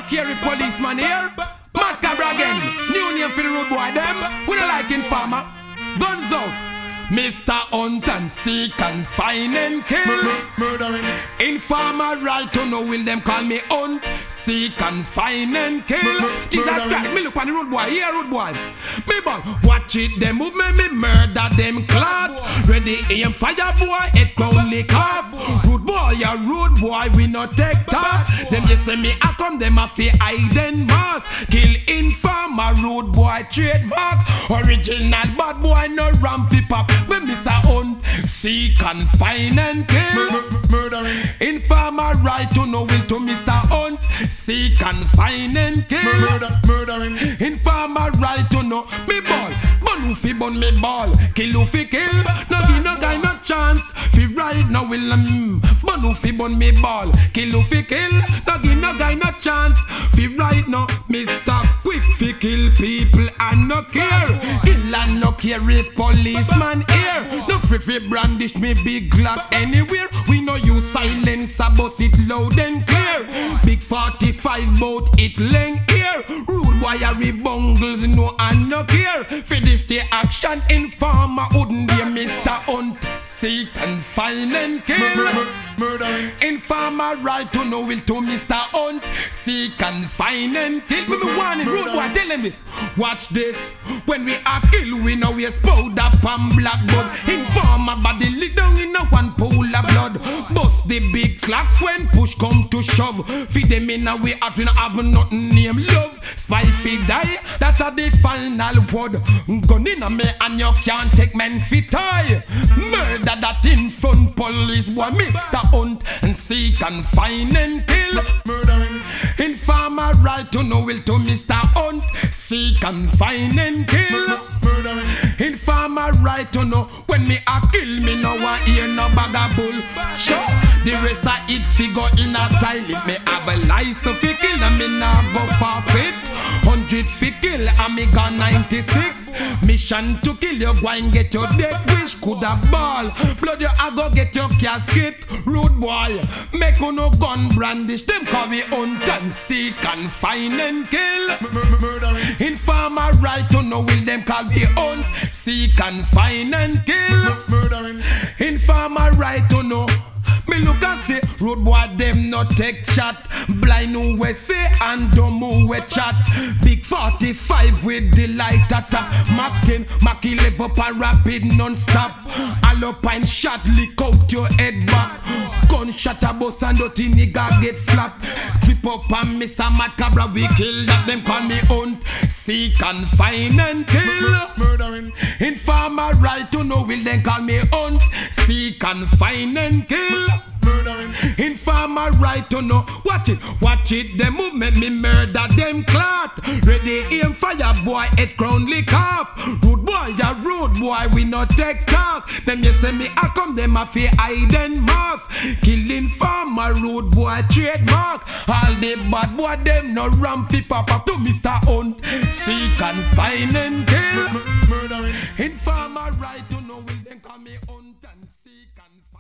care if policeman here. Mad Cabra again. New name for the road boy them. We don't like Informer. Guns out. Mr. Hunt and seek and find and kill. Murdering. Informer right to know will them call me Hunt, seek and find and kill. Jesus Christ, me look on the road boy, yeah road boy. Me boy, watch it, them move me murder them clot. Ready aim fire boy, head crown lick off. Rude boy, a rude boy, we no take talk. Them you say me I come, them a fi hide and mask. Kill Informer, rude boy, trademark. Original bad boy, no ram fi pop. When Mr. Hunt, seek and find and kill. Murdering. Informer right to know will to Mr. Hunt, seek and find and kill. Murdering. Informer right to know me ball. Bun who fi bun me ball. Kill who fi kill. No give no guy no chance. Fi right now will bun who fi bun me ball. Kill who fi kill. No give no guy no chance. Fi right now Mr. Quick fi kill people and no care. Kill and no care if policeman here. No free fi brandish me big Glock anywhere. We know you silence a bust it loud and clear. Big 45 bout it length here. Rude wiry bungles no and no care. For this the action Informer wouldn't be Mr. Hunt, seek and find and kill. Murdering. Informer right to know will to Mr. Hunt, seek and find and kill. Me warning rude boy tell them this. Watch this. When we are kill we know we explode up and black blood. Informer body lit down in a one pool of blood. Bust the big clock when push come to shove. Feed them in a way out we not have nothing name love. Spy fi die, that's a the final word. Gun in a me and you can't take men fi tie. Murder that in front police boy Mr. Hunt and seek and find and kill. Murdering. Informer right to know will to Mr. Hunt, seek and find and kill. Murdering. Informer right to know when me a kill me no one hear no bag of bull. Sure, the rest of it figure in a tile. If me have a license fi kill and me nah go forfeit. 100 fi kill and me got 96. Mission to kill you go and get your death wish. Coulda ball, blood you a go get your casket. Rude boy, make no gun brandish. Them call we hunt and seek and find and kill. Murdering. Informer right to know will them call we hunt, seek and find and kill. Murdering. Informer right to know. Me look and say, road boy them not take chat. Blind who we say and dumb who we chat. Big 45 with the light attack. Mac 10, Mac 11 up and rapid non-stop. Alpine shot lick out your head back. Gunshot a bus and dirty nigga get flat. Trip up and miss a Mad Cabra we kill that. Them call me Hunt, seek and find and kill. Murdering. Informer right to know will then call me Hunt, seek and find and kill. Murdering. Informer right to know. Watch it, them move make me murder them clot. Ready aim fire boy, head crown lick off. Rude boy, ya rude boy, we no take talk. Them you say me I come, them a fi hide and mask. Kill Informer, rude boy, trademark. All the bad boy, them no ram fi pop up to Mr. Hunt, seek and find and kill. Murdering. Informer right to know will then call me Hunt and seek and find.